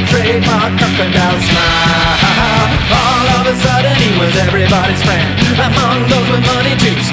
the trademark crocodile smile. All of a sudden he was everybody's friend. Among those with money to